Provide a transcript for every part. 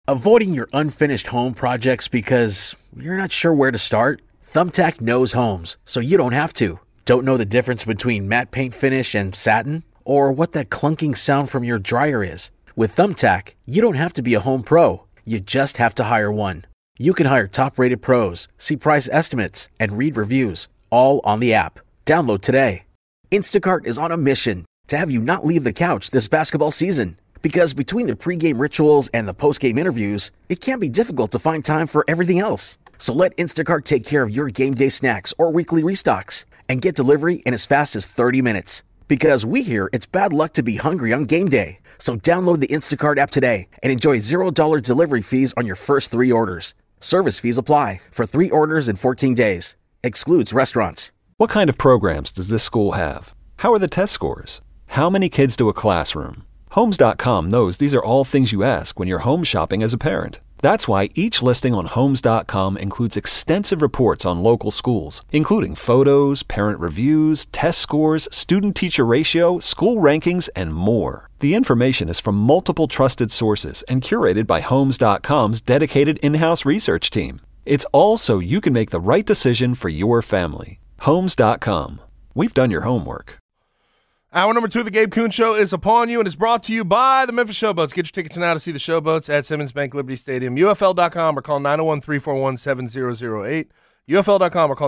Avoiding your unfinished home projects because you're not sure where to start? Thumbtack knows homes, so you don't have to. Don't know the difference between matte paint finish and satin? Or what that clunking sound from your dryer is? With Thumbtack, you don't have to be a home pro. You just have to hire one. You can hire top-rated pros, see price estimates, and read reviews, all on the app. Download today. Instacart is on a mission to have you not leave the couch this basketball season. Because between the pregame rituals and the postgame interviews, it can be difficult to find time for everything else. So let Instacart take care of your game day snacks or weekly restocks and get delivery in as fast as 30 minutes. Because we hear it's bad luck to be hungry on game day. So download the Instacart app today and enjoy $0 delivery fees on your first 3 orders. Service fees apply for 3 orders in 14 days. Excludes restaurants. What kind of programs does this school have? How are the test scores? How many kids to a classroom? Homes.com knows these are all things you ask when you're home shopping as a parent. That's why each listing on Homes.com includes extensive reports on local schools, including photos, parent reviews, test scores, student-teacher ratio, school rankings, and more. The information is from multiple trusted sources and curated by Homes.com's dedicated in-house research team. It's all so you can make the right decision for your family. Homes.com. We've done your homework. Hour number 2 of the Gabe Kuhn Show is upon you and is brought to you by the Memphis Showboats. Get your tickets now to see the Showboats at Simmons Bank Liberty Stadium. UFL.com or call 901-341-7008. UFL.com or call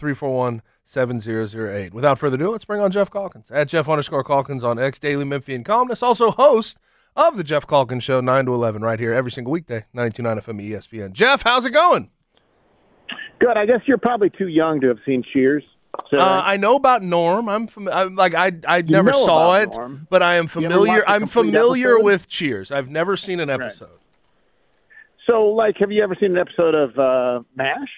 901-341-7008. Without further ado, let's bring on Jeff Calkins at Jeff_Calkins on X Daily Memphian Columnist. Also host of the Jeff Calkins Show 9 to 11 right here every single weekday, 92.9 FM ESPN. Jeff, how's it going? Good. I guess you're probably too young to have seen Cheers. So, I know about Norm. I never saw it, Norm. but I am familiar. I'm familiar episode? with Cheers. I've never seen an episode. Right. So, have you ever seen an episode of MASH?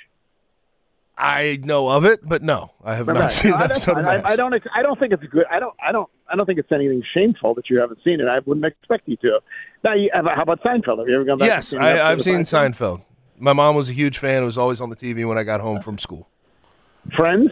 I know of it, but no, I have not seen an episode of MASH. I don't think it's good. I don't think it's anything shameful that you haven't seen it. I wouldn't expect you to. Now, how about Seinfeld? Have you ever gone back? Yes, I've seen Seinfeld. My mom was a huge fan. It was always on the TV when I got home from school. Friends?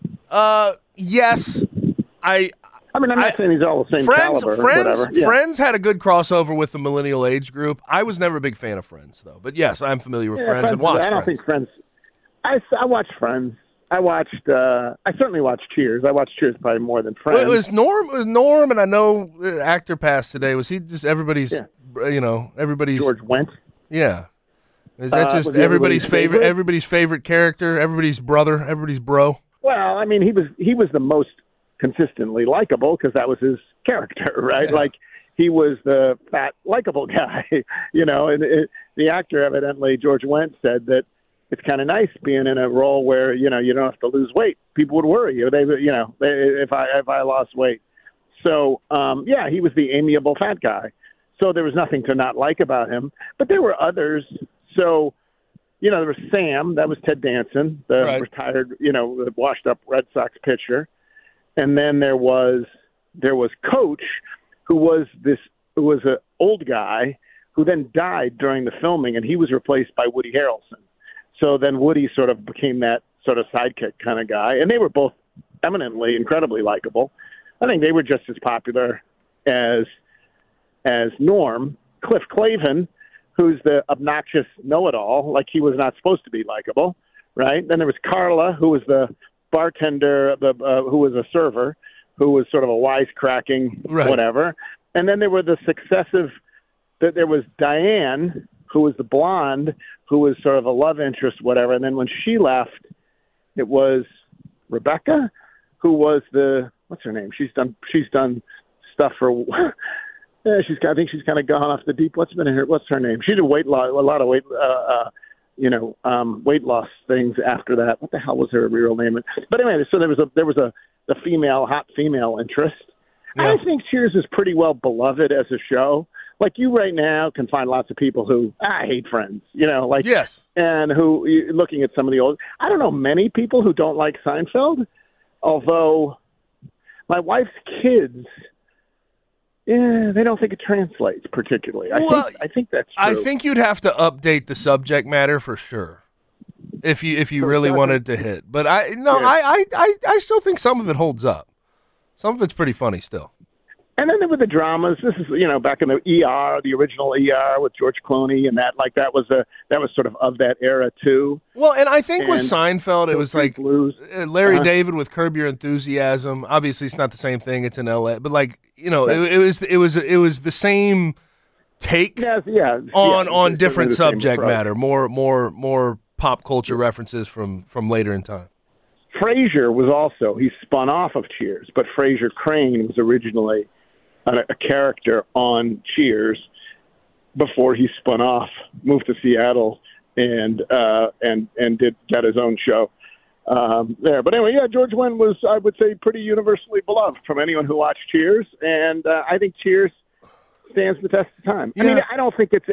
Yes. I'm not saying these are all the same caliber. Friends had a good crossover with the millennial age group. I was never a big fan of Friends, though. But yes, I'm familiar with Friends and watched Friends. I don't think Friends. I watched Friends. I certainly watched Cheers. I watched Cheers probably more than Friends. Well, it was Norm, and I know the actor passed today. Was he just everybody's, everybody's... George Wendt? Yeah. Is that just everybody's favorite? Everybody's favorite character? Everybody's brother? Everybody's bro? Well, I mean, he was the most consistently likable because that was his character, right? Yeah. Like he was the fat, likable guy, And the actor, evidently, George Wendt, said that it's kind of nice being in a role where you don't have to lose weight. People would worry you. If I lost weight. So he was the amiable fat guy. So there was nothing to not like about him. But there were others. So, there was Sam, that was Ted Danson, the retired, the washed-up Red Sox pitcher. And then there was Coach, who was an old guy who then died during the filming, and he was replaced by Woody Harrelson. So then Woody sort of became that sort of sidekick kind of guy. And they were both eminently, incredibly likable. I think they were just as popular as Norm. Cliff Clavin, who's the obnoxious know-it-all, like he was not supposed to be likable, right? Then there was Carla, who was the bartender, who was a server, who was sort of a wisecracking whatever. And then there were there was Diane, who was the blonde, who was sort of a love interest, whatever. And then when she left, it was Rebecca, who was what's her name? She's done stuff for... I think she's kind of gone off the deep. What's her name? She did a lot of weight loss things after that. What the hell was her real name? But anyway, so there was a hot female interest. Yeah. I think Cheers is pretty well beloved as a show. Like you right now can find lots of people who hate Friends, yes, and who looking at some of the old. I don't know many people who don't like Seinfeld, although my wife's kids. Yeah, they don't think it translates particularly. I think that's true. I think you'd have to update the subject matter for sure, if you really wanted to hit. But I still think some of it holds up. Some of it's pretty funny still. And then there were the dramas. This is, back in the ER, the original ER with George Clooney, and that was sort of that era too. Well, and I think with Seinfeld, it was like Blues. Larry David with Curb Your Enthusiasm. Obviously, it's not the same thing. It's in L.A., but it was the same take on different subject matter, more pop culture references from later in time. Frasier was also, he spun off of Cheers, but Frasier Crane was originally a character on Cheers before he spun off, moved to Seattle, and got his own show there. But anyway, George Wendt was, I would say, pretty universally beloved from anyone who watched Cheers, and I think Cheers stands the test of time. Yeah. I mean, I don't think it's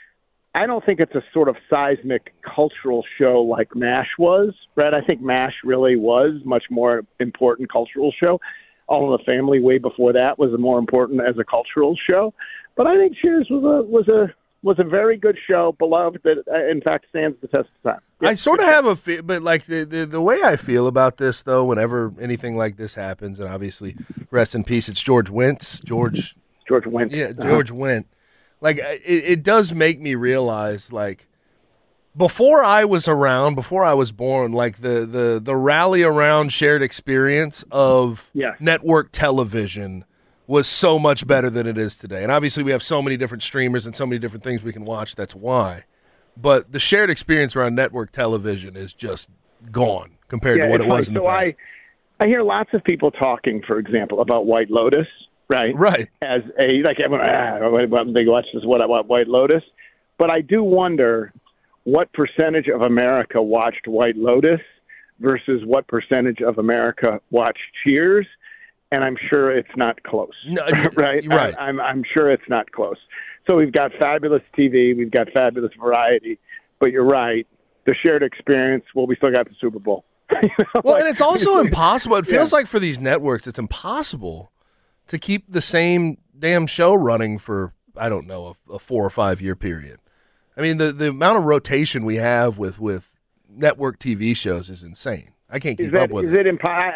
a sort of seismic cultural show like MASH was, right? I think MASH really was much more important cultural show. All in the Family way before that was more important as a cultural show. But I think Cheers was a very good show, beloved, that in fact stands the test of time. Yeah, I sort of have a feel, but like the way I feel about this, though, whenever anything like this happens, and obviously, rest in peace, it's George Wendt. George Wendt. Yeah, George Wendt. Like, it does make me realize, like, before I was born, like the rally around shared experience of network television was so much better than it is today. And obviously we have so many different streamers and so many different things we can watch. That's why. But the shared experience around network television is just gone compared to what it was in the past. I hear lots of people talking, for example, about White Lotus. Right. As they watch this. What White Lotus? But I do wonder what percentage of America watched White Lotus versus what percentage of America watched Cheers, and I'm sure it's not close. No, right. I'm sure it's not close. So we've got fabulous TV, we've got fabulous variety, but you're right. The shared experience. Well, we still got the Super Bowl. Well, and it's also impossible. It feels like for these networks, it's impossible to keep the same damn show running for, I don't know, a 4 or 5 year period. I mean, the amount of rotation we have with network TV shows is insane. I can't keep up with it.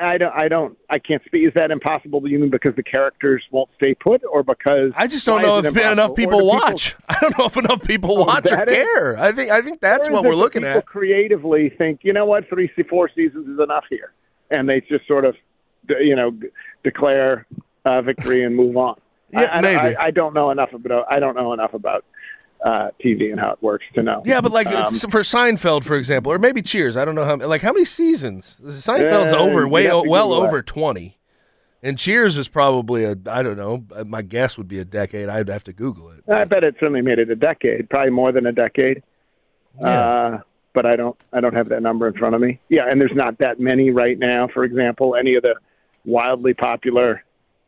I can't speak. Is that impossible? Do you mean because the characters won't stay put, or because I just don't know if enough people watch? I don't know if enough people watch or care. I think that's what we're looking at. People creatively think, you know what, 3-4 seasons is enough here, and they just sort of, declare victory and move on. Yeah, maybe. I don't know enough about. I don't know enough about TV and how it works to know. Yeah, but like for Seinfeld, for example, or maybe Cheers. I don't know how many seasons. Seinfeld's over 20, and Cheers is probably I don't know. My guess would be a decade. I'd have to Google it. I bet it certainly made it a decade, probably more than a decade. Yeah. But I don't have that number in front of me. Yeah, and there's not that many right now. For example, any of the wildly popular.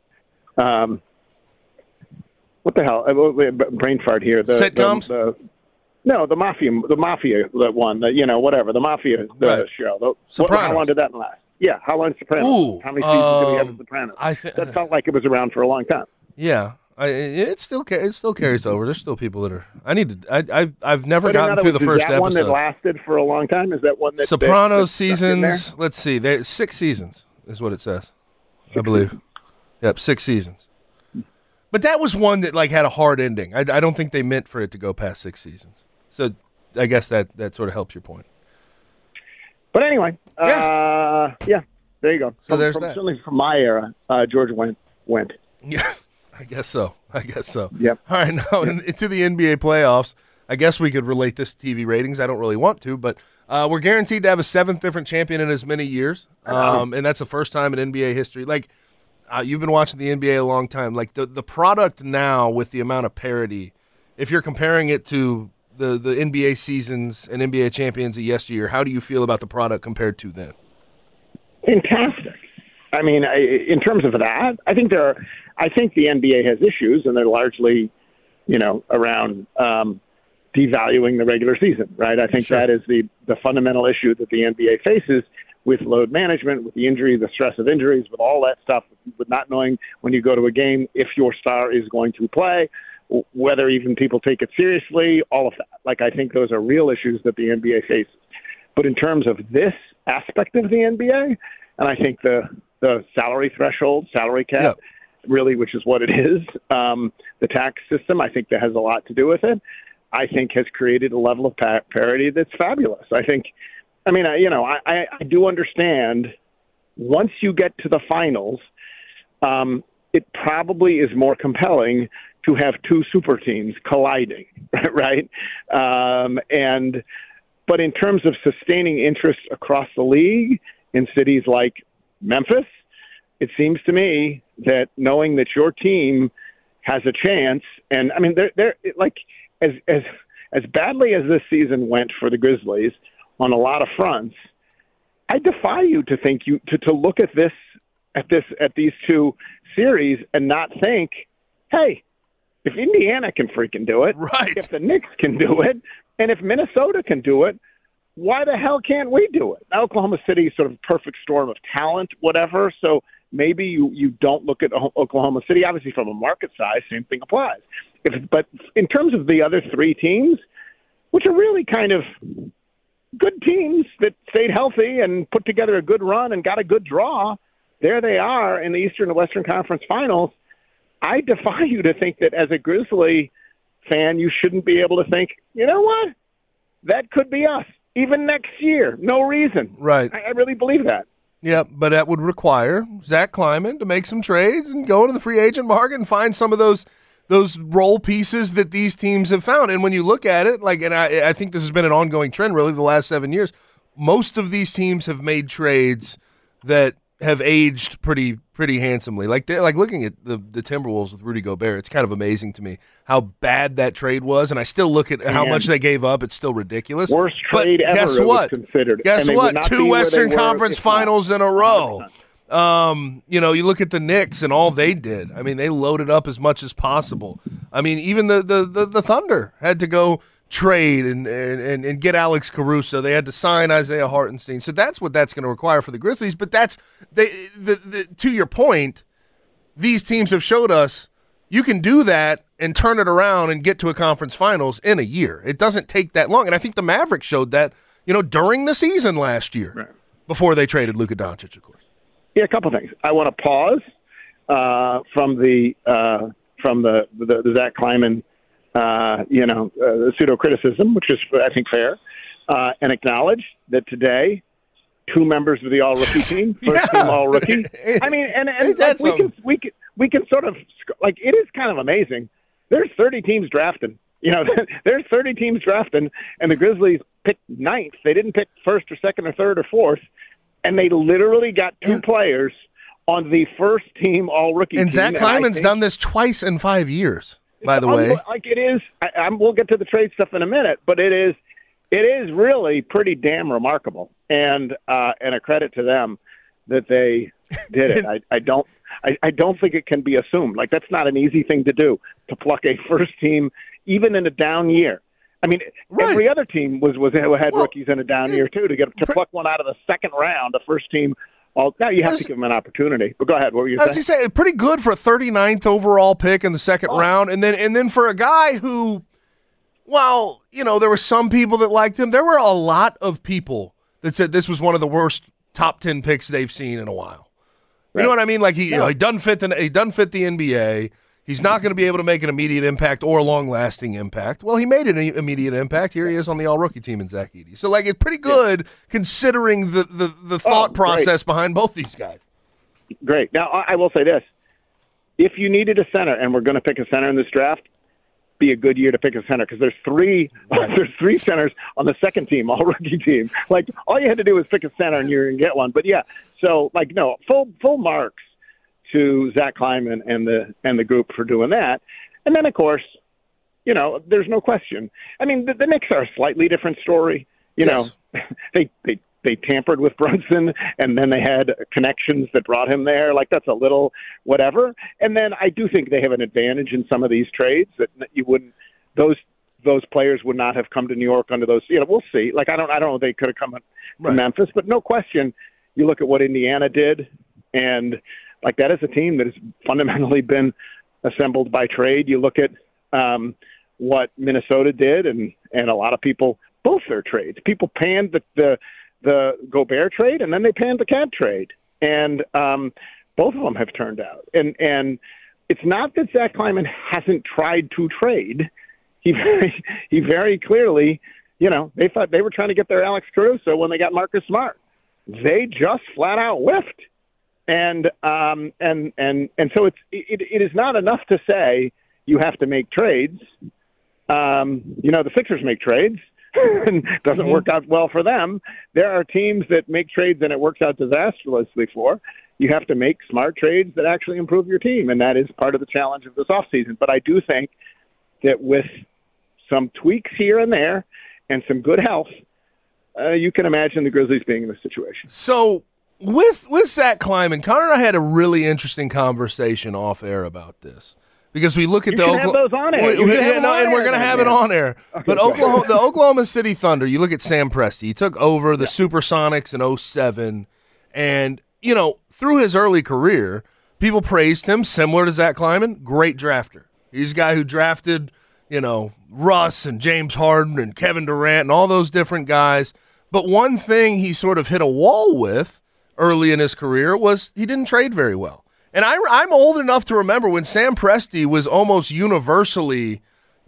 What the hell? Brain fart here. Sitcoms? The Mafia one. The Mafia show. Sopranos. How long did that last? Yeah, how long is Sopranos? Ooh, how many seasons did we have of Sopranos? That felt like it was around for a long time. Yeah, it still carries over. There's still people that are. I've never gotten through the first episode. Is that one that lasted for a long time? Is that one that Sopranos seasons? Let's see. 6 seasons is what it says. I believe. Yep, 6 seasons. But that was one that had a hard ending. I don't think they meant for it to go past 6 seasons. So I guess that sort of helps your point. But anyway, there you go. So there's that. Certainly from my era, George went. Yeah, I guess so. Yep. All right, now into the NBA playoffs. I guess we could relate this to TV ratings. I don't really want to, but we're guaranteed to have a 7th different champion in as many years, and that's the first time in NBA history. You've been watching the NBA a long time. The product now with the amount of parity, if you're comparing it to the NBA seasons and NBA champions of yesteryear, how do you feel about the product compared to then? Fantastic. I mean, in terms of that, I think the NBA has issues, and they're largely, around devaluing the regular season, right? I think that is the fundamental issue that the NBA faces. With load management, with the injury, the stress of injuries, with all that stuff, with not knowing when you go to a game if your star is going to play, whether even people take it seriously, all of that. I think those are real issues that the NBA faces. But in terms of this aspect of the NBA, and I think the salary threshold, salary cap, really, which is what it is. The tax system, I think that has a lot to do with it. I think has created a level of parity that's fabulous. I do understand once you get to the finals, it probably is more compelling to have two super teams colliding, right? But in terms of sustaining interest across the league in cities like Memphis, it seems to me that knowing that your team has a chance, and I mean, they're like as badly as this season went for the Grizzlies on a lot of fronts, I defy you to think to look at these two series and not think, hey, if Indiana can freaking do it, right, if the Knicks can do it, and if Minnesota can do it, why the hell can't we do it? Now, Oklahoma City is sort of a perfect storm of talent, whatever, so maybe you don't look at Oklahoma City. Obviously, from a market size, same thing applies. But in terms of the other three teams, which are really kind of good teams that stayed healthy and put together a good run and got a good draw, there they are in the Eastern and Western Conference Finals. I defy you to think that as a Grizzly fan, you shouldn't be able to think, you know what, that could be us, even next year. No reason. Right. I really believe that. Yeah, but that would require Zach Kleiman to make some trades and go into the free agent market and find some of those role pieces that these teams have found. And when you look at it, and I think this has been an ongoing trend really the last 7 years, most of these teams have made trades that have aged pretty handsomely. Like looking at the Timberwolves with Rudy Gobert, it's kind of amazing to me how bad that trade was. And I still look at how much they gave up. It's still ridiculous. Worst trade ever. Guess what? Considered. Guess what? 2 Western Conference Finals in a row. You look at the Knicks and all they did. I mean, they loaded up as much as possible. I mean, even the Thunder had to go trade and get Alex Caruso. They had to sign Isaiah Hartenstein. So that's what that's going to require for the Grizzlies. But to your point, these teams have showed us you can do that and turn it around and get to a conference finals in a year. It doesn't take that long. And I think the Mavericks showed that, during the season last year, right, before they traded Luka Doncic, of course. Yeah, a couple things. I want to pause from the Zach Kleiman pseudo criticism, which is I think fair, and acknowledge that today 2 members of the All Rookie team, first team All Rookie. I mean, and like we can sort of like it is kind of amazing. There's 30 teams drafting. There's 30 teams drafting, and the Grizzlies picked 9th. They didn't pick 1st or 2nd or 3rd or 4th. And they literally got 2 players on the first team All-Rookie team. And Zach Kleiman's done this twice in 5 years, by the way. Like it is, we'll get to the trade stuff in a minute, but it is really pretty damn remarkable. And a credit to them that they did it. I don't think it can be assumed. Like that's not an easy thing to do, to pluck a first team, even in a down year. I mean, right, every other team had rookies in a down year too. To pluck one out of the second round, the first team. Now you have to give them an opportunity. But go ahead. What were you saying? I was going to say, pretty good for a 39th overall pick in the second round, and then for a guy who, there were some people that liked him. There were a lot of people that said this was one of the worst top 10 picks they've seen in a while. You know what I mean? Like he doesn't fit the NBA. He's not going to be able to make an immediate impact or long-lasting impact. Well, he made an immediate impact. Here he is on the All-Rookie team in Zach Edey. So, it's pretty good considering the thought process behind both these guys. Great. Now, I will say this. If you needed a center, and we're going to pick a center in this draft, be a good year to pick a center because there's three centers on the second team, All-Rookie team. Like, all you had to do was pick a center and you're going to get one. But, yeah, so, full marks to Zach Kleiman and the group for doing that. And then, of course, there's no question. I mean, the Knicks are a slightly different story. Yes. They tampered with Brunson, and then they had connections that brought him there. Like, that's a little whatever. And then I do think they have an advantage in some of these trades that you wouldn't – those players would not have come to New York under those – we'll see. Like, I don't know if they could have come to Memphis. But no question, you look at what Indiana did, and – like that is a team that has fundamentally been assembled by trade. You look at what Minnesota did, and a lot of people, both their trades. People panned the Gobert trade, and then they panned the Cat trade. And Both of them have turned out. And it's not that Zach Kleiman hasn't tried to trade. He very clearly, they thought they were trying to get their Alex Caruso when they got Marcus Smart. They just flat out whiffed. And so it is not enough to say you have to make trades. The Sixers make trades. And doesn't work out well for them. There are teams that make trades and it works out disastrously for. You have to make smart trades that actually improve your team, and that is part of the challenge of this offseason. But I do think that with some tweaks here and there and some good health, you can imagine the Grizzlies being in this situation. So with Zach Kleiman, Connor and I had a really interesting conversation off air about this. Because we look at the Oklahoma, have those on air. And we're going to have it on air. Okay, but the Oklahoma City Thunder, you look at Sam Presti. He took over the Supersonics in 2007, and through his early career, people praised him, similar to Zach Kleiman, great drafter. He's a guy who drafted, Russ and James Harden and Kevin Durant and all those different guys. But one thing he sort of hit a wall with early in his career was he didn't trade very well. And I'm old enough to remember when Sam Presti was almost universally,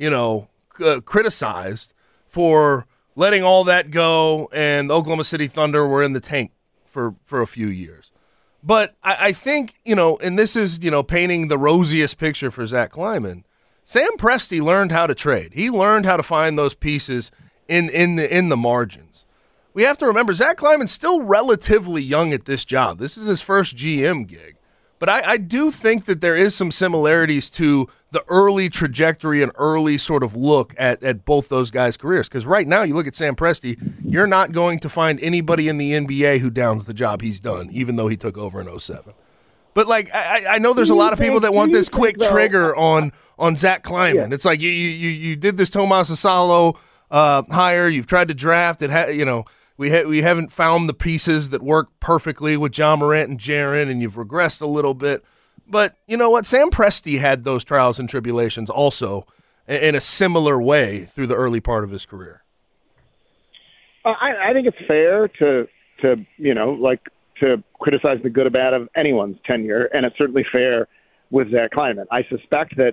criticized for letting all that go, and the Oklahoma City Thunder were in the tank for a few years. But I think, and this is, painting the rosiest picture for Zach Kleiman, Sam Presti learned how to trade. He learned how to find those pieces in the margins. We have to remember, Zach Kleiman's still relatively young at this job. This is his first GM gig. But I do think that there is some similarities to the early trajectory and early sort of look at both those guys' careers. Because right now, you look at Sam Presti, you're not going to find anybody in the NBA who downs the job he's done, even though he took over in 2007. But, I know there's a lot of people that want this quick trigger on Zach Kleiman. Yeah. It's like you did this Tomas Asalo hire. You've tried to draft. We haven't found the pieces that work perfectly with John Morant and Jaren, and you've regressed a little bit. But you know what? Sam Presti had those trials and tribulations also in a similar way through the early part of his career. I think it's fair to criticize the good or bad of anyone's tenure, and it's certainly fair with Zach Kleiman. I suspect that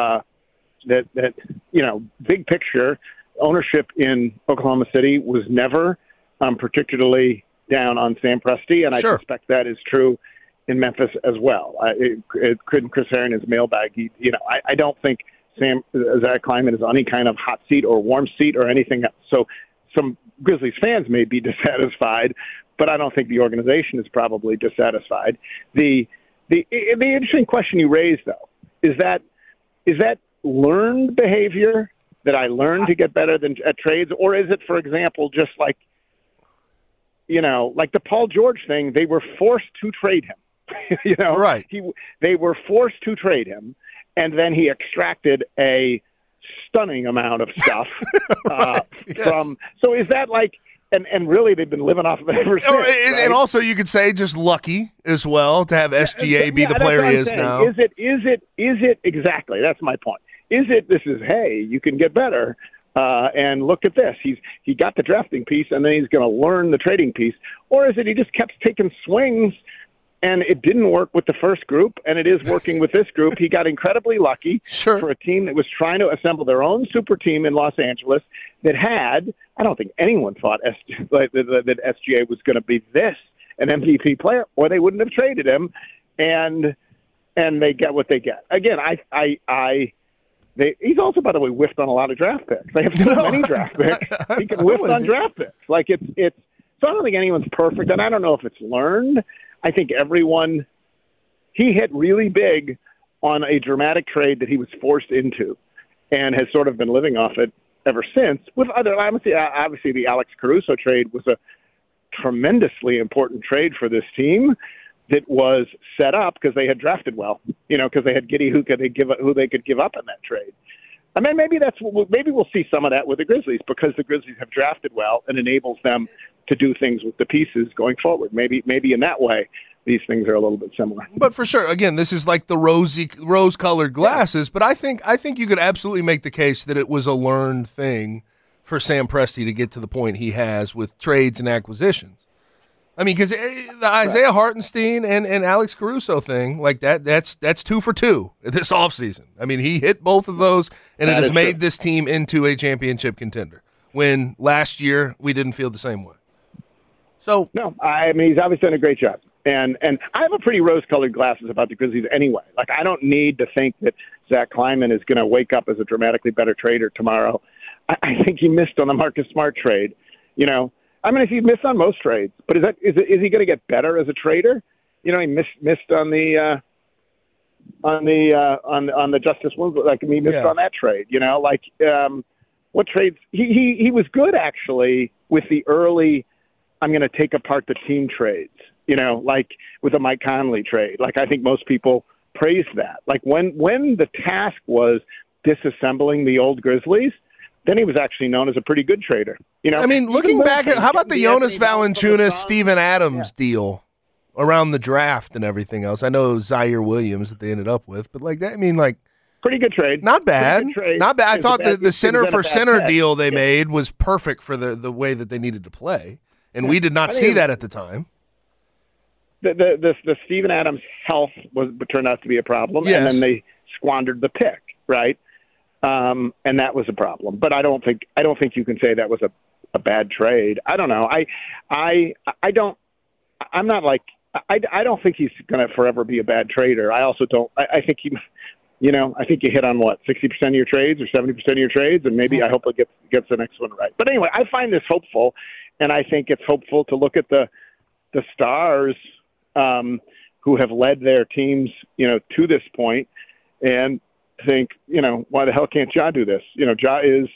big picture ownership in Oklahoma City was never particularly down on Sam Presti, and I suspect that is true in Memphis as well. Chris Herring is mailbag. I don't think Zach Kleiman is on any kind of hot seat or warm seat or anything else. So some Grizzlies fans may be dissatisfied, but I don't think the organization is probably dissatisfied. The interesting question you raised, though, is that learned behavior that I learned to get better than at trades, or is it, for example, just like the Paul George thing? They were forced to trade him. Right. They were forced to trade him, and then he extracted a stunning amount of stuff from. So is that like? And really, they've been living off of it ever since. Right? And also, you could say just lucky as well to have SGA be the player he is now. Is it exactly? That's my point. Is it? This is hey, you can get better. And look at this. He got the drafting piece, and then he's going to learn the trading piece. Or is it he just kept taking swings, and it didn't work with the first group, and it is working with this group? He got incredibly lucky for a team that was trying to assemble their own super team in Los Angeles that had, I don't think anyone thought that SGA was going to be an MVP player, or they wouldn't have traded him, and they get what they get. Again, he's also, by the way, whiffed on a lot of draft picks. They have so many draft picks. He can whiff on draft picks. So I don't think anyone's perfect, and I don't know if it's learned. I think he hit really big on a dramatic trade that he was forced into and has sort of been living off it ever since. With obviously the Alex Caruso trade was a tremendously important trade for this team that was set up because they had drafted well, because they had Giddey who they could give up in that trade. I mean, maybe we'll see some of that with the Grizzlies because the Grizzlies have drafted well and enables them to do things with the pieces going forward. Maybe in that way, these things are a little bit similar. But for sure, again, this is like the rose-colored glasses. But I think you could absolutely make the case that it was a learned thing for Sam Presti to get to the point he has with trades and acquisitions. I mean, because the Isaiah Hartenstein and Alex Caruso thing, like that's 2 for 2 this offseason. I mean, he hit both of those, and it has made this team into a championship contender, when last year we didn't feel the same way. So no, I mean, he's obviously done a great job. And I have a pretty rose-colored glasses about the Grizzlies anyway. Like, I don't need to think that Zach Kleiman is going to wake up as a dramatically better trader tomorrow. I think he missed on the Marcus Smart trade. You know, I mean, if he missed on most trades, but is he going to get better as a trader? You know, he missed on the Justice Winslow. Like, he missed on that trade. You know, like what trades? He was good actually with the early. I'm going to take apart the team trades. You know, like with the Mike Conley trade. Like, I think most people praised that. Like when the task was disassembling the old Grizzlies, then he was actually known as a pretty good trader. You know, I mean, looking back at how about the Jonas Valanciunas, Steven Adams deal around the draft and everything else? I know Zaire Williams that they ended up with, but like that, I mean, like pretty good trade. Not bad. Not bad. I thought the center for center deal they made was perfect for the way that they needed to play, and we did not see that at the time. The Steven Adams health turned out to be a problem, and then they squandered the pick, right? And that was a problem. But I don't think you can say that was a bad trade. I don't know. I don't think he's going to forever be a bad trader. I also don't. I think he, you know, I think you hit on 60% of your trades or 70% of your trades, and maybe I hope it gets the next one right. But anyway, I find this hopeful, and I think it's hopeful to look at the stars who have led their teams, you know, to this point, and think, you know, why the hell can't Ja do this? You know, Ja is,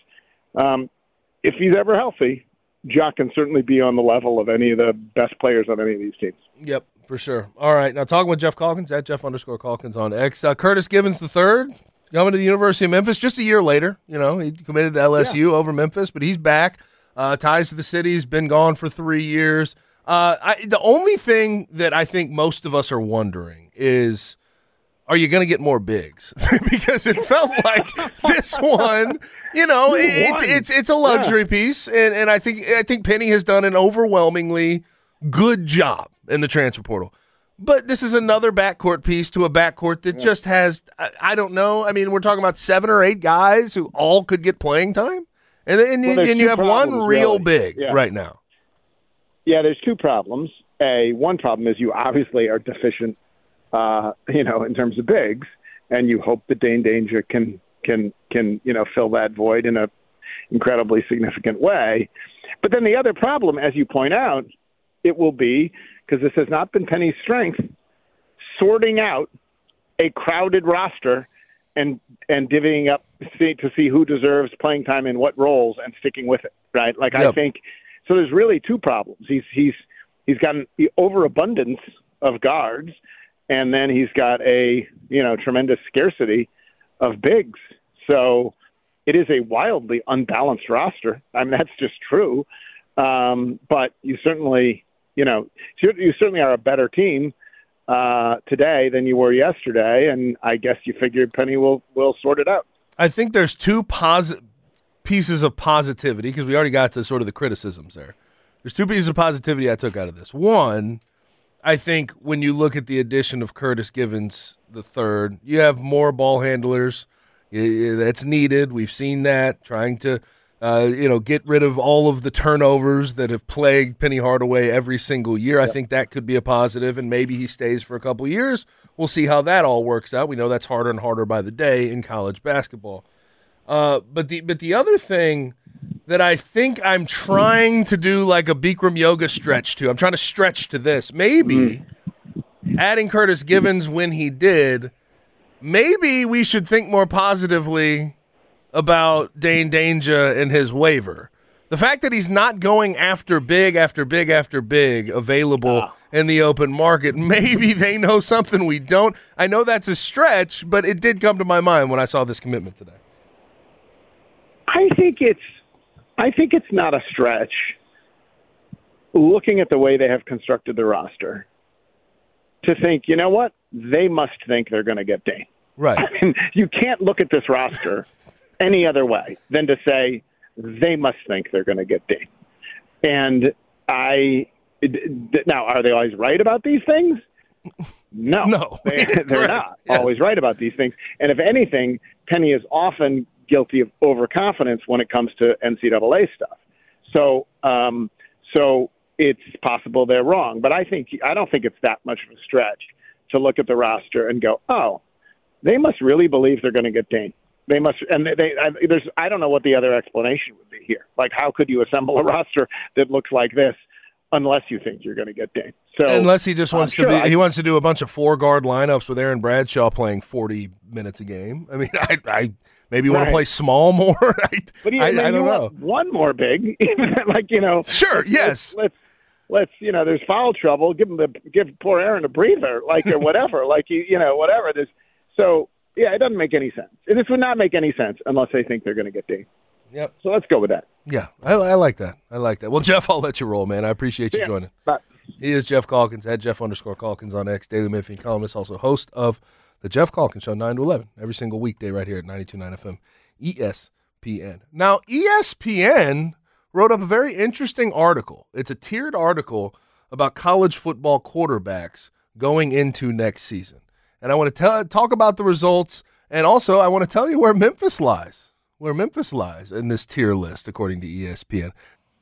if he's ever healthy, Ja can certainly be on the level of any of the best players on any of these teams. Yep, for sure. All right, now talking with Jeff Calkins, at Jeff_Calkins on X. Curtis Givens III, coming to the University of Memphis just a year later. You know, he committed to LSU over Memphis, but he's back. Ties to the city, he's been gone for 3 years. The only thing that I think most of us are wondering is, are you going to get more bigs? Because it felt like this one, you know, it's a luxury piece, and I think Penny has done an overwhelmingly good job in the transfer portal. But this is another backcourt piece to a backcourt that just has, I don't know. I mean, we're talking about 7 or 8 guys who all could get playing time, and you have one real big right now. Yeah, there's 2 problems. One problem is you obviously are deficient, you know, in terms of bigs, and you hope that Dane Danger can you know, fill that void in a incredibly significant way. But then the other problem, as you point out, it will be, because this has not been Penny's strength, sorting out a crowded roster and divvying up to see who deserves playing time in what roles and sticking with it, right? Like, I think so. There's really 2 problems. He's got an overabundance of guards, and then he's got a, you know, tremendous scarcity of bigs. So it is a wildly unbalanced roster. I mean, that's just true. But you certainly, you know, you certainly are a better team today than you were yesterday, and I guess you figured Penny will sort it out. I think there's 2 pieces of positivity, because we already got to sort of the criticisms there. There's 2 pieces of positivity I took out of this. One, I think when you look at the addition of Curtis Givens III, you have more ball handlers. That's needed. We've seen that, trying to you know, get rid of all of the turnovers that have plagued Penny Hardaway every single year. I think that could be a positive, and maybe he stays for a couple of years. We'll see how that all works out. We know that's harder and harder by the day in college basketball. But the other thing that I think I'm trying to do like a Bikram yoga stretch to, I'm trying to stretch to this. Maybe adding Curtis Givens when he did, maybe we should think more positively about Dane Danger and his waiver. The fact that he's not going after big after big after big available in the open market, maybe they know something we don't. I know that's a stretch, but it did come to my mind when I saw this commitment today. I think it's not a stretch. Looking at the way they have constructed the roster, to think, you know what, they must think they're going to get Dane. Right. I mean, you can't look at this roster any other way than to say they must think they're going to get Dane. And I Now, are they always right about these things? No, they're not always right about these things. And if anything, Penny is often guilty of overconfidence when it comes to NCAA stuff. So it's possible they're wrong, but I don't think it's that much of a stretch to look at the roster and go, oh, they must really believe they're going to get Dane. They must, and I don't know what the other explanation would be here. Like, how could you assemble a roster that looks like this unless you think you're going to get Dane? So unless he just wants he wants to do a bunch of 4-guard lineups with Aaron Bradshaw playing 40 minutes a game. I mean, I maybe want to play small more. I don't know. One more big, Sure, yes. Let's there's foul trouble. Give poor Aaron a breather, or whatever, whatever it is. So yeah, it doesn't make any sense. This would not make any sense unless they think they're going to get Dane. Yep. So let's go with that. Yeah, I like that. Well, Jeff, I'll let you roll, man. I appreciate you joining. Bye. He is Jeff Calkins, at Jeff_Calkins on X, Daily Memphian columnist, also host of The Jeff Calkins Show, 9 to 11, every single weekday right here at 92.9 FM, ESPN. Now, ESPN wrote up a very interesting article. It's a tiered article about college football quarterbacks going into next season. And I want to talk about the results, and also I want to tell you where Memphis lies in this tier list, according to ESPN.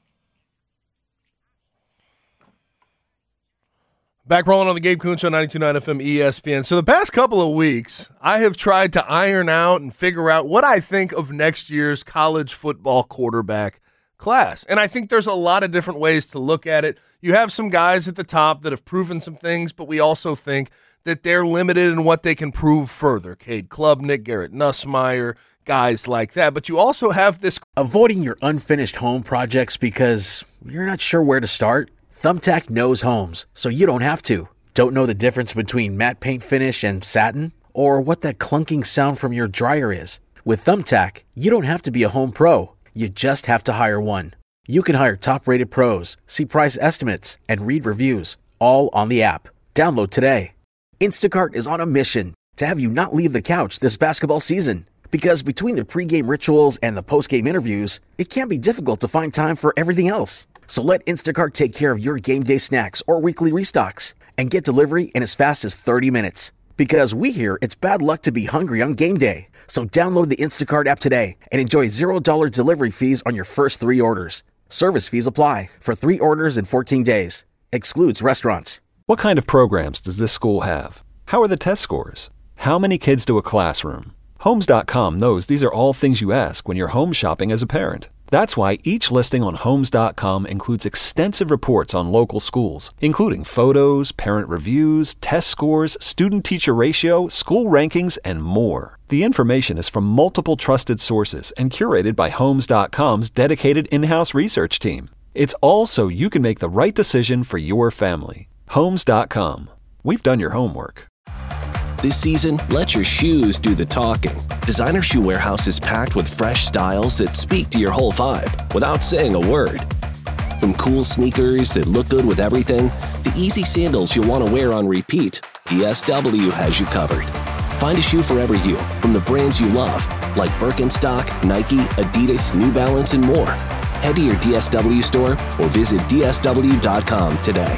Back rolling on the Gabe Kuhn Show, 92.9 FM, ESPN. So the past couple of weeks, I have tried to iron out and figure out what I think of next year's college football quarterback class. And I think there's a lot of different ways to look at it. You have some guys at the top that have proven some things, but we also think that they're limited in what they can prove further. Cade Klubnik, Garrett Nussmeier, guys like that. But you also have this. Avoiding your unfinished home projects because you're not sure where to start? Thumbtack knows homes, so you don't have to. Don't know the difference between matte paint finish and satin? Or what that clunking sound from your dryer is? With Thumbtack, you don't have to be a home pro. You just have to hire one. You can hire top-rated pros, see price estimates, and read reviews, all on the app. Download today. Instacart is on a mission to have you not leave the couch this basketball season. Because between the pregame rituals and the postgame interviews, it can be difficult to find time for everything else. So let Instacart take care of your game day snacks or weekly restocks and get delivery in as fast as 30 minutes. Because we hear it's bad luck to be hungry on game day. So download the Instacart app today and enjoy $0 delivery fees on your first 3 orders. Service fees apply for 3 orders in 14 days. Excludes restaurants. What kind of programs does this school have? How are the test scores? How many kids do a classroom? Homes.com knows these are all things you ask when you're home shopping as a parent. That's why each listing on Homes.com includes extensive reports on local schools, including photos, parent reviews, test scores, student-teacher ratio, school rankings, and more. The information is from multiple trusted sources and curated by Homes.com's dedicated in-house research team. It's all so you can make the right decision for your family. Homes.com. We've done your homework. This season, let your shoes do the talking. Designer Shoe Warehouse is packed with fresh styles that speak to your whole vibe without saying a word. From cool sneakers that look good with everything, to easy sandals you'll want to wear on repeat, DSW has you covered. Find a shoe for every you from the brands you love, like Birkenstock, Nike, Adidas, New Balance, and more. Head to your DSW store or visit DSW.com today.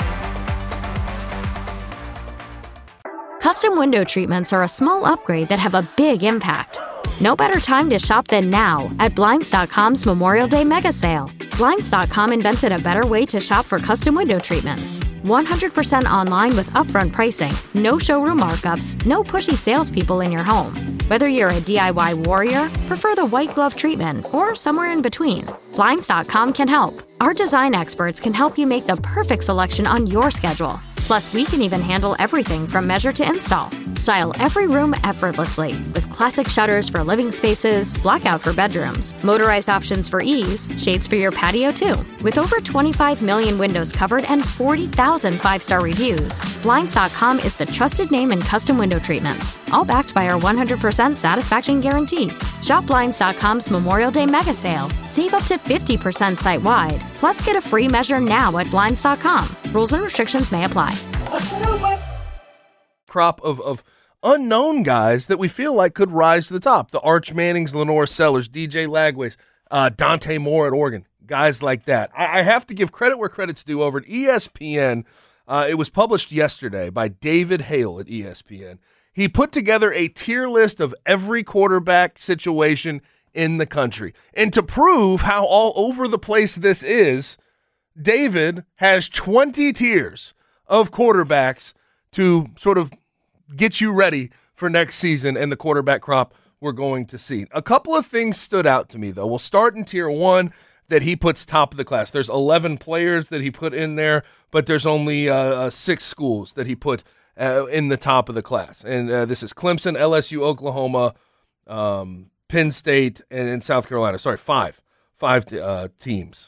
Custom window treatments are a small upgrade that have a big impact. No better time to shop than now at Blinds.com's Memorial Day Mega Sale. Blinds.com invented a better way to shop for custom window treatments. 100% online with upfront pricing, no showroom markups, no pushy salespeople in your home. Whether you're a DIY warrior, prefer the white glove treatment, or somewhere in between, Blinds.com can help. Our design experts can help you make the perfect selection on your schedule. Plus, we can even handle everything from measure to install. Style every room effortlessly with classic shutters for living spaces, blackout for bedrooms, motorized options for ease, shades for your patio too. With over 25 million windows covered and 40,000 5-star reviews, Blinds.com is the trusted name in custom window treatments, all backed by our 100% satisfaction guarantee. Shop Blinds.com's Memorial Day Mega Sale. Save up to 50% site-wide. Plus, get a free measure now at Blinds.com. Rules and restrictions may apply. Crop of unknown guys that we feel like could rise to the top. The Arch Mannings, Lenore Sellers, DJ Lagways, Dante Moore at Oregon. guys like that. I have to give credit where credit's due over at ESPN. It was published yesterday by David Hale at ESPN. He put together a tier list of every quarterback situation in the country. And to prove how all over the place this is, David has 20 tiers of quarterbacks to sort of get you ready for next season and the quarterback crop we're going to see. A couple of things stood out to me, though. We'll start in tier 1 that he puts top of the class. There's 11 players that he put in there, but there's only 6 schools that he put in the top of the class. And this is Clemson, LSU, Oklahoma, Penn State, and South Carolina. Sorry, five teams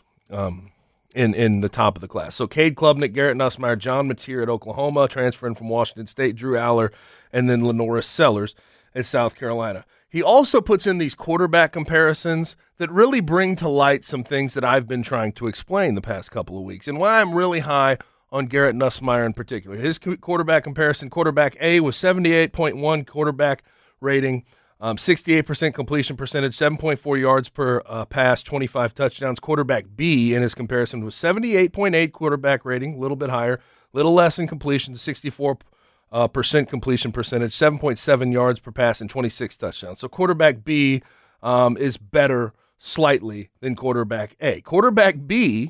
in the top of the class. So Cade Klubnik, Garrett Nussmeier, John Mateer at Oklahoma, transferring from Washington State, Drew Aller, and then Lenoris Sellers at South Carolina. He also puts in these quarterback comparisons that really bring to light some things that I've been trying to explain the past couple of weeks, and why I'm really high on Garrett Nussmeier in particular. His quarterback comparison, quarterback A was 78.1 quarterback rating, 68% completion percentage, 7.4 yards per pass, 25 touchdowns. Quarterback B in his comparison was 78.8 quarterback rating, a little bit higher, a little less in completion, 64% completion percentage, 7.7 yards per pass, and 26 touchdowns. So quarterback B is better slightly than quarterback A. Quarterback B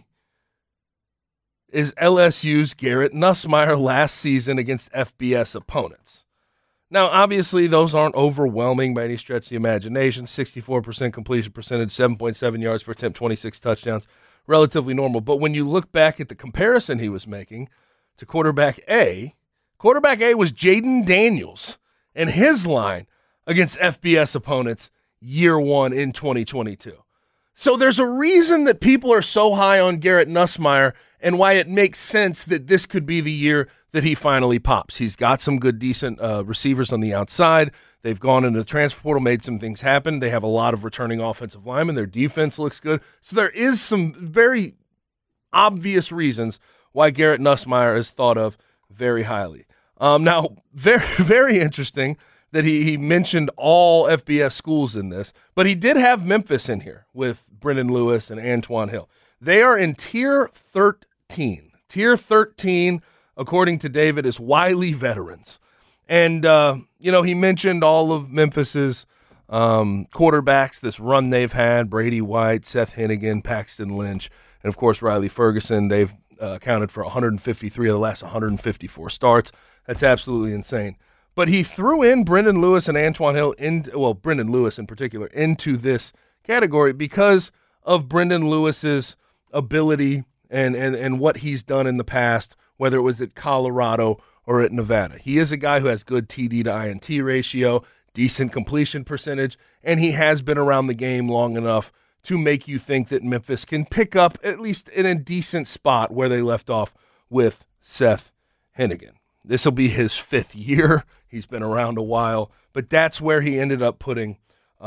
is LSU's Garrett Nussmeier last season against FBS opponents. Now, obviously, those aren't overwhelming by any stretch of the imagination. 64% completion percentage, 7.7 yards per attempt, 26 touchdowns, relatively normal. But when you look back at the comparison he was making to quarterback A was Jaden Daniels and his line against FBS opponents year 1 in 2022. So there's a reason that people are so high on Garrett Nussmeier and why it makes sense that this could be the year that he finally pops. He's got some good, decent receivers on the outside. They've gone into the transfer portal, made some things happen. They have a lot of returning offensive linemen. Their defense looks good. So there is some very obvious reasons why Garrett Nussmeier is thought of very highly. Now, very, very interesting that he mentioned all FBS schools in this, but he did have Memphis in here with Brendan Lewis and Antoine Hill. They are in Tier 13. Tier 13, according to David, is Wiley veterans. And, he mentioned all of Memphis's quarterbacks, this run they've had, Brady White, Seth Hennigan, Paxton Lynch, and, of course, Riley Ferguson. They've accounted for 153 of the last 154 starts. That's absolutely insane. But he threw in Brendan Lewis and Antoine Hill, Brendan Lewis in particular, into this category because of Brendan Lewis's ability and what he's done in the past, whether it was at Colorado or at Nevada. He is a guy who has good TD to INT ratio, decent completion percentage, and he has been around the game long enough to make you think that Memphis can pick up at least in a decent spot where they left off with Seth Hennigan. This will be his 5th year. He's been around a while, but that's where he ended up putting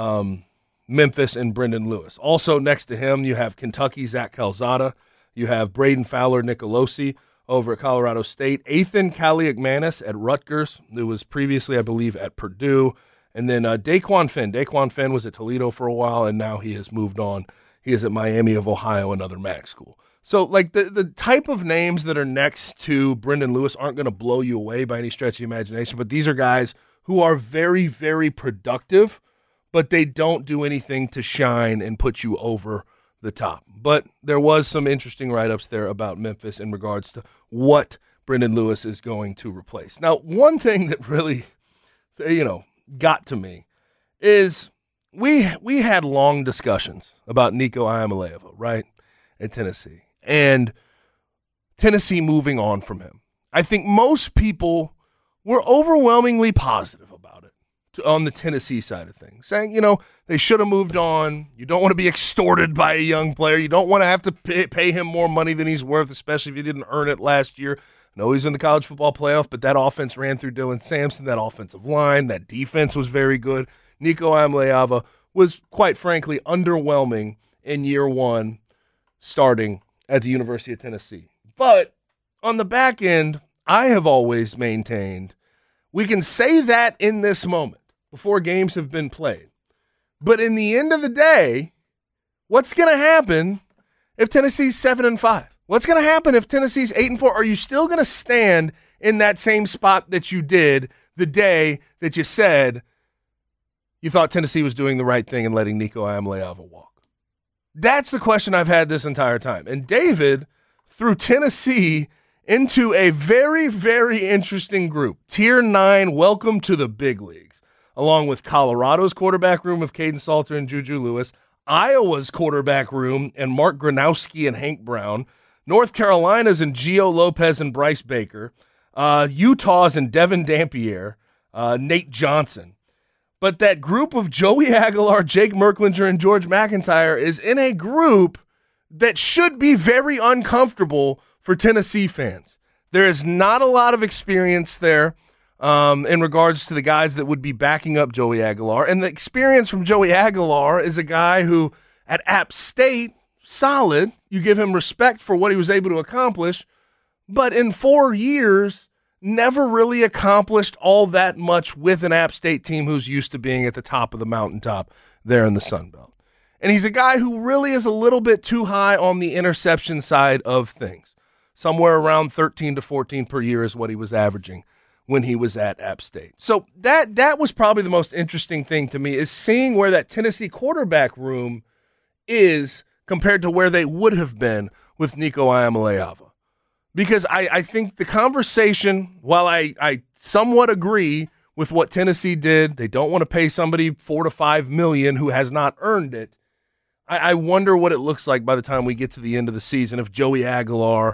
Memphis and Brendan Lewis. Also next to him, you have Kentucky, Zach Calzada. You have Braden Fowler Nicolosi over at Colorado State. Ethan Kaliakmanis at Rutgers, who was previously, I believe, at Purdue. And then Daquan Finn. Daquan Finn was at Toledo for a while, and now he has moved on. He is at Miami of Ohio, another MAC school. So, like, the type of names that are next to Brendan Lewis aren't going to blow you away by any stretch of the imagination, but these are guys who are very, very productive, but they don't do anything to shine and put you over the top. But there was some interesting write-ups there about Memphis in regards to what Brendan Lewis is going to replace. Now, one thing that really, got to me is we had long discussions about Nico Iamaleava, right, at Tennessee, and Tennessee moving on from him. I think most people were overwhelmingly positive about it on the Tennessee side of things, saying, they should have moved on. You don't want to be extorted by a young player. You don't want to have to pay him more money than he's worth, especially if he didn't earn it last year. I know he's in the college football playoff, but that offense ran through Dylan Sampson, that offensive line, that defense was very good. Nico Iamaleava was, quite frankly, underwhelming in year 1 starting at the University of Tennessee. But on the back end, I have always maintained we can say that in this moment before games have been played. But in the end of the day, what's going to happen if Tennessee's 7-5? What's going to happen if Tennessee's 8-4? Are you still going to stand in that same spot that you did the day that you said you thought Tennessee was doing the right thing and letting Nico Iamaleava walk? That's the question I've had this entire time. And David threw Tennessee into a very, very interesting group. Tier 9, welcome to the big leagues, along with Colorado's quarterback room of Caden Salter and Juju Lewis, Iowa's quarterback room and Mark Gronowski and Hank Brown, North Carolina's and Gio Lopez and Bryce Baker, Utah's and Devin Dampier, Nate Johnson. But that group of Joey Aguilar, Jake Merklinger, and George McIntyre is in a group that should be very uncomfortable for Tennessee fans. There is not a lot of experience there in regards to the guys that would be backing up Joey Aguilar. And the experience from Joey Aguilar is a guy who, at App State, solid. You give him respect for what he was able to accomplish. But in 4 years, never really accomplished all that much with an App State team who's used to being at the top of the mountaintop there in the Sun Belt. And he's a guy who really is a little bit too high on the interception side of things. Somewhere around 13 to 14 per year is what he was averaging when he was at App State. So that was probably the most interesting thing to me, is seeing where that Tennessee quarterback room is compared to where they would have been with Nico Iamaleava. Because I think the conversation, while I somewhat agree with what Tennessee did, they don't want to pay somebody $4 to $5 million who has not earned it. I wonder what it looks like by the time we get to the end of the season if Joey Aguilar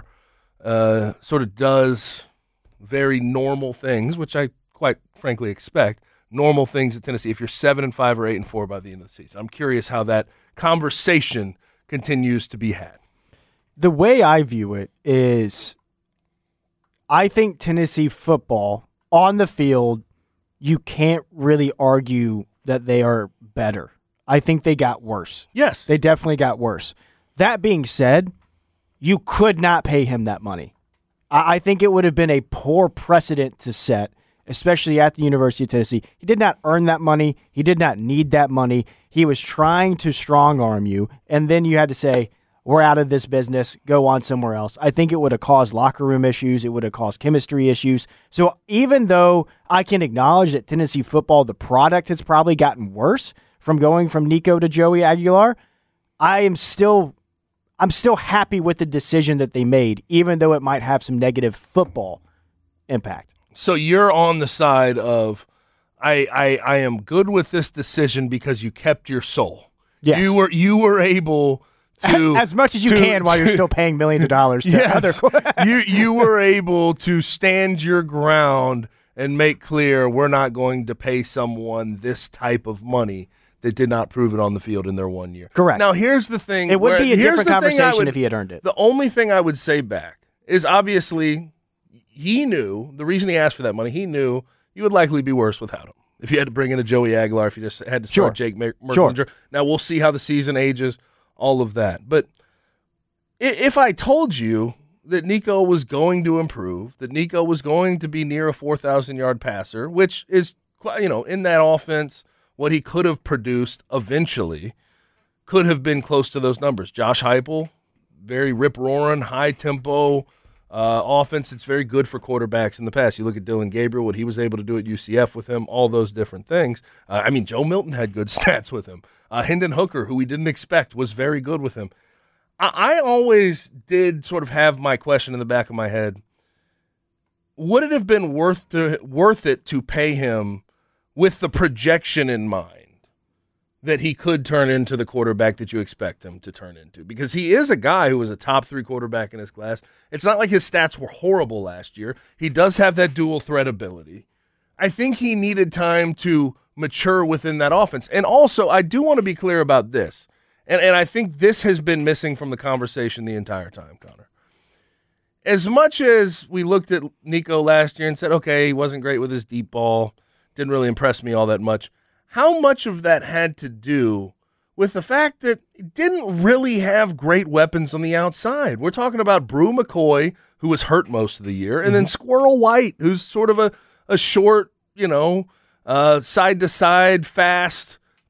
sort of does very normal things, which I quite frankly expect, normal things at Tennessee, if you're 7-5 or 8-4 by the end of the season. I'm curious how that conversation continues to be had. The way I view it is I think Tennessee football on the field, you can't really argue that they are better. I think they got worse. Yes. They definitely got worse. That being said, you could not pay him that money. I think it would have been a poor precedent to set, especially at the University of Tennessee. He did not earn that money. He did not need that money. He was trying to strong-arm you, and then you had to say, we're out of this business, go on somewhere else. I think it would have caused locker room issues. It would have caused chemistry issues. So even though I can acknowledge that Tennessee football, the product has probably gotten worse from going from Nico to Joey Aguilar, I'm still happy with the decision that they made, even though it might have some negative football impact. So you're on the side of, I am good with this decision because you kept your soul. Yes. You were able to as much as you can while you're still paying millions of dollars to yes, you were able to stand your ground and make clear we're not going to pay someone this type of money that did not prove it on the field in their 1 year. Correct. Now, here's the thing. It would be a different conversation if he had earned it. The only thing I would say back is obviously he knew, the reason he asked for that money, he knew you would likely be worse without him. If you had to bring in a Joey Aguilar, if you just had to start Jake Merklinger. Sure. Now, we'll see how the season ages, all of that. But if I told you that Nico was going to improve, that Nico was going to be near a 4,000-yard passer, which is, in that offense, what he could have produced eventually could have been close to those numbers. Josh Heupel, very rip-roaring, high-tempo offense. It's very good for quarterbacks in the past. You look at Dylan Gabriel, what he was able to do at UCF with him, all those different things. Joe Milton had good stats with him. Hendon Hooker, who we didn't expect, was very good with him. I always did sort of have my question in the back of my head. Would it have been worth it to pay him with the projection in mind that he could turn into the quarterback that you expect him to turn into? Because he is a guy who was a top 3 quarterback in his class. It's not like his stats were horrible last year. He does have that dual threat ability. I think he needed time to mature within that offense. And also, I do want to be clear about this. And I think this has been missing from the conversation the entire time, Connor. As much as we looked at Nico last year and said, okay, he wasn't great with his deep ball, didn't really impress me all that much, how much of that had to do with the fact that he didn't really have great weapons on the outside? We're talking about Brew McCoy, who was hurt most of the year, and then Squirrel White, who's sort of a short, side-to-side, fast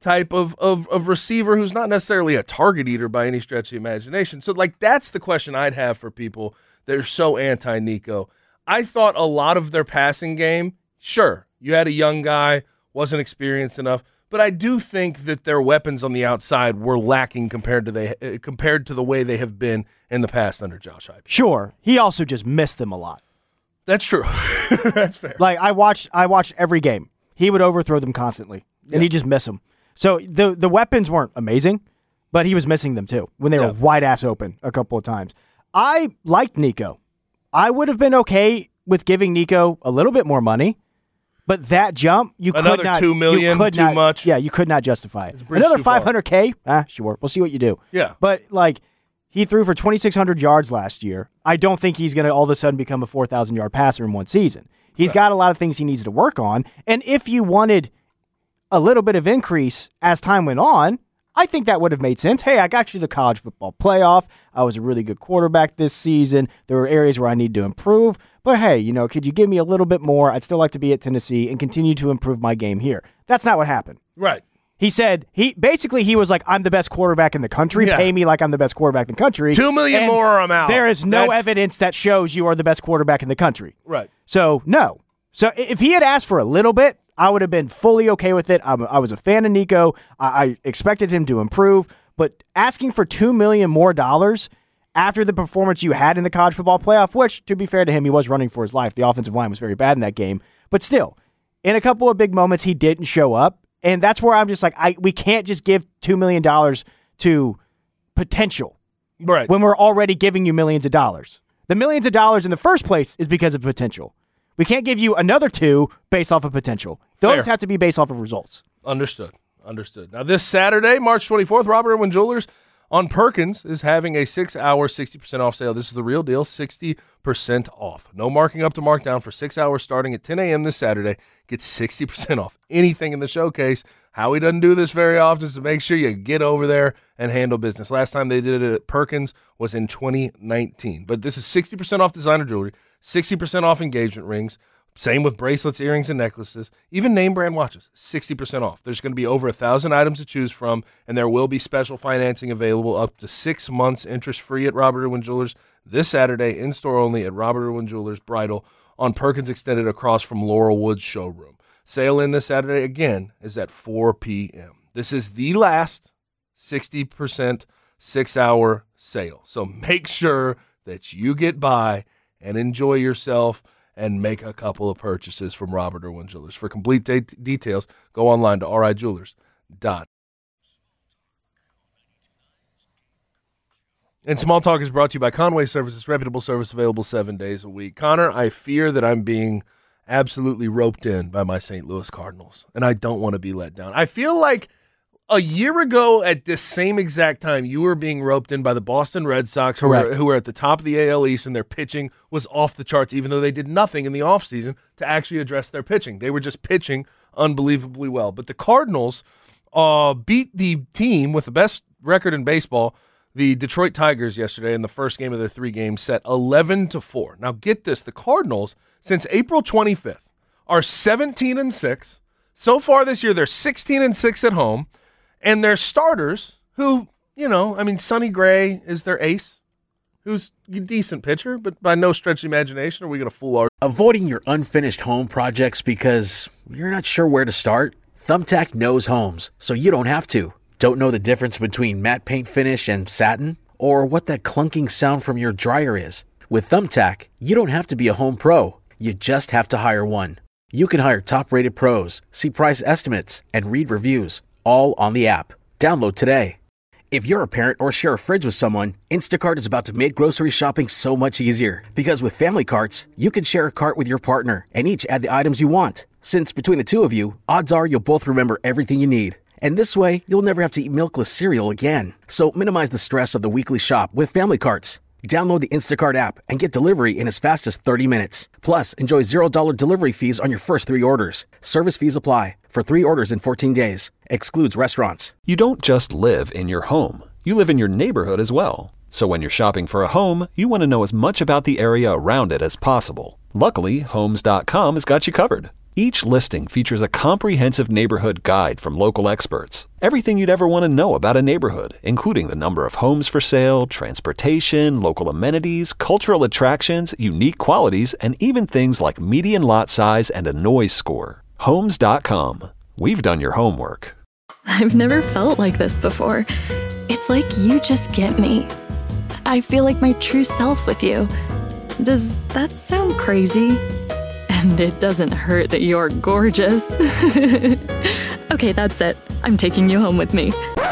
type of receiver who's not necessarily a target eater by any stretch of the imagination. So, like, that's the question I'd have for people that are so anti-Nico. I thought a lot of their passing game, sure, you had a young guy, wasn't experienced enough, but I do think that their weapons on the outside were lacking compared to the way they have been in the past under Josh Heupel. Sure. He also just missed them a lot. That's true. That's fair. Like, I watched every game. He would overthrow them constantly, and he'd just miss them. So the weapons weren't amazing, but he was missing them too when they were wide ass open a couple of times. I liked Nico. I would have been okay with giving Nico a little bit more money, but that jump, another $2 million, too much. Yeah, you could not justify it. Another $500K, sure, we'll see what you do. Yeah, but like, he threw for 2,600 yards last year. I don't think he's going to all of a sudden become a 4,000-yard passer in one season. He's got a lot of things he needs to work on, and if you wanted a little bit of increase as time went on, I think that would have made sense. Hey, I got you the college football playoff. I was a really good quarterback this season. There were areas where I need to improve. But hey, could you give me a little bit more? I'd still like to be at Tennessee and continue to improve my game here. That's not what happened. Right. He said, he was like, I'm the best quarterback in the country. Yeah. Pay me like I'm the best quarterback in the country. $2 million more or I'm out. There is no evidence that shows you are the best quarterback in the country. Right. So, no. So if he had asked for a little bit, I would have been fully okay with it. I was a fan of Nico. I expected him to improve. But asking for $2 million more after the performance you had in the college football playoff, which, to be fair to him, he was running for his life. The offensive line was very bad in that game. But still, in a couple of big moments, he didn't show up. And that's where I'm just like, we can't just give $2 million to potential. Right. When we're already giving you millions of dollars. The millions of dollars in the first place is because of potential. We can't give you another $2 based off of potential. Those have to be based off of results. Understood. Now, this Saturday, March 24th, Robert Irwin Jewelers on Perkins is having a 6-hour 60% off sale. This is the real deal, 60% off. No marking up to mark down for 6 hours starting at 10 a.m. this Saturday. Get 60% off anything in the showcase. Howie doesn't do this very often, so make sure you get over there and handle business. Last time they did it at Perkins was in 2019. But this is 60% off designer jewelry, 60% off engagement rings, same with bracelets, earrings, and necklaces, even name brand watches, 60% off. There's going to be over 1,000 items to choose from, and there will be special financing available up to 6 months interest-free at Robert Irwin Jewelers this Saturday, in-store only at Robert Irwin Jewelers Bridal on Perkins Extended across from Laurel Woods Showroom. Sale in this Saturday, again, is at 4 p.m. This is the last 60% 6-hour sale. So make sure that you get by and enjoy yourself and make a couple of purchases from Robert Irwin Jewelers. For complete details, go online to rijewelers.com. And Small Talk is brought to you by Conway Services, reputable service available 7 days a week. Connor, I fear that I'm being absolutely roped in by my St. Louis Cardinals, and I don't want to be let down. I feel like a year ago at this same exact time, you were being roped in by the Boston Red Sox, who were at the top of the AL East, and their pitching was off the charts, even though they did nothing in the offseason to actually address their pitching. They were just pitching unbelievably well. But the Cardinals beat the team with the best record in baseball, the Detroit Tigers, yesterday in the first game of their 3 games set, 11-4. Now get this, the Cardinals, since April 25th, are 17-6. So far this year, they're 16-6 at home. And their starters, who, Sonny Gray is their ace, who's a decent pitcher, but by no stretch of imagination are we going to fool our... Avoiding your unfinished home projects because you're not sure where to start? Thumbtack knows homes, so you don't have to. Don't know the difference between matte paint finish and satin? Or what that clunking sound from your dryer is? With Thumbtack, you don't have to be a home pro. You just have to hire one. You can hire top-rated pros, see price estimates, and read reviews, all on the app. Download today. If you're a parent or share a fridge with someone, Instacart is about to make grocery shopping so much easier. Because with Family Carts, you can share a cart with your partner and each add the items you want. Since between the two of you, odds are you'll both remember everything you need. And this way, you'll never have to eat milkless cereal again. So minimize the stress of the weekly shop with Family Carts. Download the Instacart app and get delivery in as fast as 30 minutes. Plus, enjoy $0 delivery fees on your first 3 orders. Service fees apply. For 3 orders in 14 days. Excludes restaurants. You don't just live in your home. You live in your neighborhood as well. So when you're shopping for a home, you want to know as much about the area around it as possible. Luckily, Homes.com has got you covered. Each listing features a comprehensive neighborhood guide from local experts. Everything you'd ever want to know about a neighborhood, including the number of homes for sale, transportation, local amenities, cultural attractions, unique qualities, and even things like median lot size and a noise score. Homes.com. We've done your homework. I've never felt like this before. It's like you just get me. I feel like my true self with you. Does that sound crazy? And it doesn't hurt that you're gorgeous. Okay, that's it. I'm taking you home with me.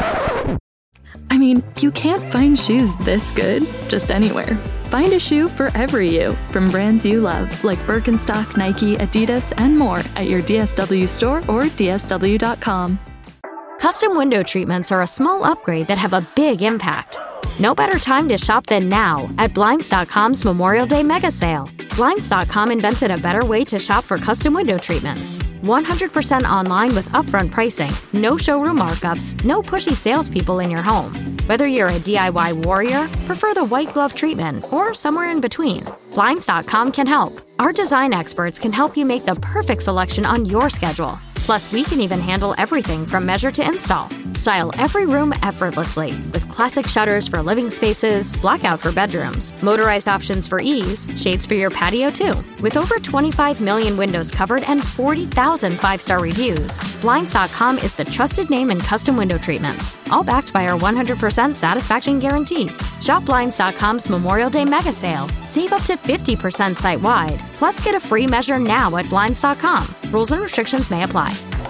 I mean, you can't find shoes this good just anywhere. Find a shoe for every you from brands you love, like Birkenstock, Nike, Adidas, and more at your DSW store or DSW.com. Custom window treatments are a small upgrade that have a big impact. No better time to shop than now at Blinds.com's Memorial Day Mega Sale. Blinds.com invented a better way to shop for custom window treatments. 100% online with upfront pricing, no showroom markups, no pushy salespeople in your home. Whether you're a DIY warrior, prefer the white glove treatment, or somewhere in between, Blinds.com can help. Our design experts can help you make the perfect selection on your schedule. Plus, we can even handle everything from measure to install. Style every room effortlessly with classic shutters for living spaces, blackout for bedrooms, motorized options for ease, shades for your patio too. With over 25 million windows covered and 40,000 five-star reviews, Blinds.com is the trusted name in custom window treatments, all backed by our 100% satisfaction guarantee. Shop Blinds.com's Memorial Day Mega Sale. Save up to 50% site-wide. Plus, get a free measure now at Blinds.com. Rules and restrictions may apply.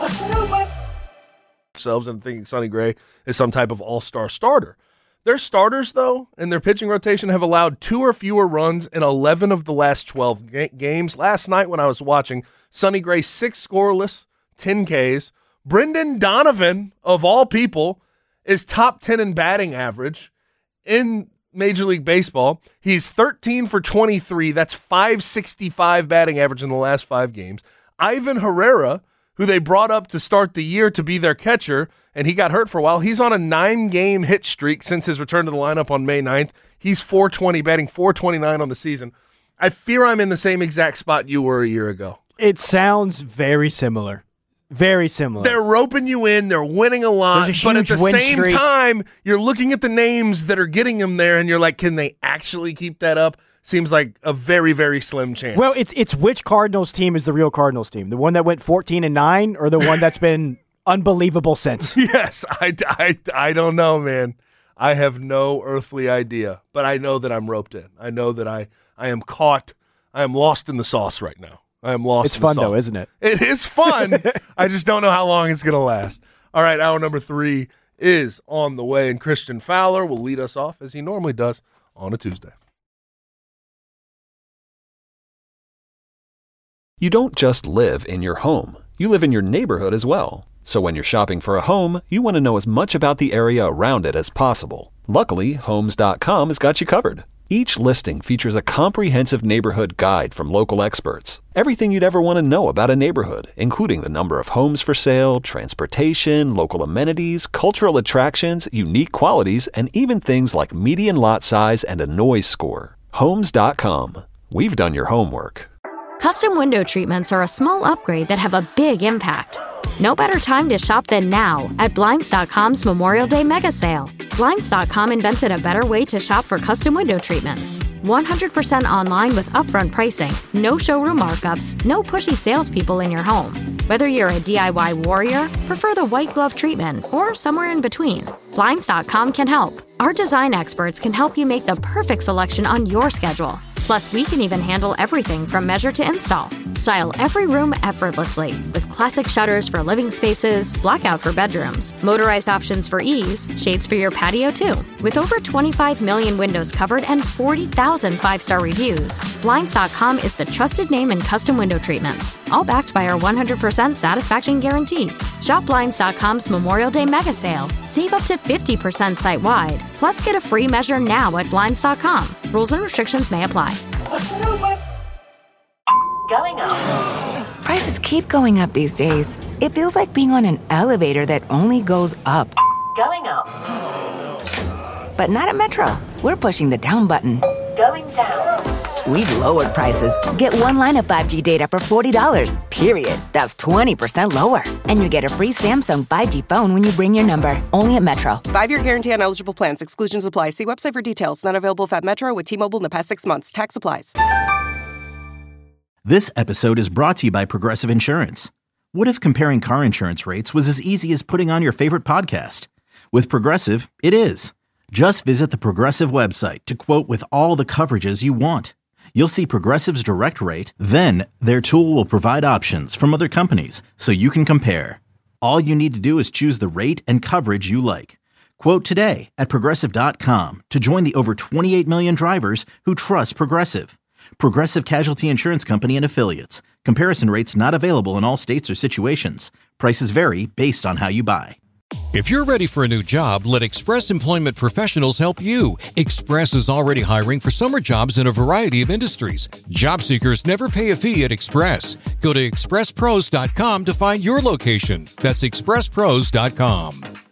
Themselves and thinking Sonny Gray is some type of all-star starter. Their starters, though, and their pitching rotation have allowed 2 or fewer runs in 11 of the last 12 games. Last night when I was watching, Sonny Gray 6 scoreless, 10 Ks. Brendan Donovan, of all people, is top 10 in batting average in Major League Baseball. He's 13 for 23. That's .565 batting average in the last 5 games. Ivan Herrera, who they brought up to start the year to be their catcher, and he got hurt for a while. He's on a 9-game hit streak since his return to the lineup on May 9th. He's .420, batting .429 on the season. I fear I'm in the same exact spot you were a year ago. It sounds very similar. Very similar. They're roping you in. They're winning a lot. But at the same time, you're looking at the names that are getting them there, and you're like, can they actually keep that up? Seems like a very, very slim chance. Well, it's which Cardinals team is the real Cardinals team? The one that went 14-9 or the one that's been unbelievable since? Yes, I don't know, man. I have no earthly idea, but I know that I'm roped in. I know that I am caught. I am lost in the sauce right now. I am lost It's in the fun, sauce. though, isn't it? It is fun. I just don't know how long it's going to last. All right, hour number 3 is on the way, and Christian Fowler will lead us off as he normally does on a Tuesday. You don't just live in your home. You live in your neighborhood as well. So when you're shopping for a home, you want to know as much about the area around it as possible. Luckily, Homes.com has got you covered. Each listing features a comprehensive neighborhood guide from local experts. Everything you'd ever want to know about a neighborhood, including the number of homes for sale, transportation, local amenities, cultural attractions, unique qualities, and even things like median lot size and a noise score. Homes.com. We've done your homework. Custom window treatments are a small upgrade that have a big impact. No better time to shop than now at Blinds.com's Memorial Day Mega Sale. Blinds.com invented a better way to shop for custom window treatments. 100% online with upfront pricing, no showroom markups, no pushy salespeople in your home. Whether you're a DIY warrior, prefer the white glove treatment, or somewhere in between, Blinds.com can help. Our design experts can help you make the perfect selection on your schedule. Plus, we can even handle everything from measure to install. Style every room effortlessly with classic shutters for living spaces, blackout for bedrooms, motorized options for ease, shades for your patio too. With over 25 million windows covered and 40,000 five-star reviews, Blinds.com is the trusted name in custom window treatments, all backed by our 100% satisfaction guarantee. Shop Blinds.com's Memorial Day Mega Sale. Save up to 50% site-wide. Plus, get a free measure now at Blinds.com. Rules and restrictions may apply. Going up. Prices keep going up these days. It feels like being on an elevator that only goes up. Going up. But not at Metro. We're pushing the down button. Going down. We've lowered prices. Get one line of 5G data for $40. Period. That's 20% lower. And you get a free Samsung 5G phone when you bring your number. Only at Metro. 5-year guarantee on eligible plans. Exclusions apply. See website for details. Not available at Metro with T-Mobile in the past 6 months. Tax applies. This episode is brought to you by Progressive Insurance. What if comparing car insurance rates was as easy as putting on your favorite podcast? With Progressive, it is. Just visit the Progressive website to quote with all the coverages you want. You'll see Progressive's direct rate, then their tool will provide options from other companies so you can compare. All you need to do is choose the rate and coverage you like. Quote today at Progressive.com to join the over 28 million drivers who trust Progressive. Progressive Casualty Insurance Company and Affiliates. Comparison rates not available in all states or situations. Prices vary based on how you buy. If you're ready for a new job, let Express Employment Professionals help you. Express is already hiring for summer jobs in a variety of industries. Job seekers never pay a fee at Express. Go to expresspros.com to find your location. That's expresspros.com.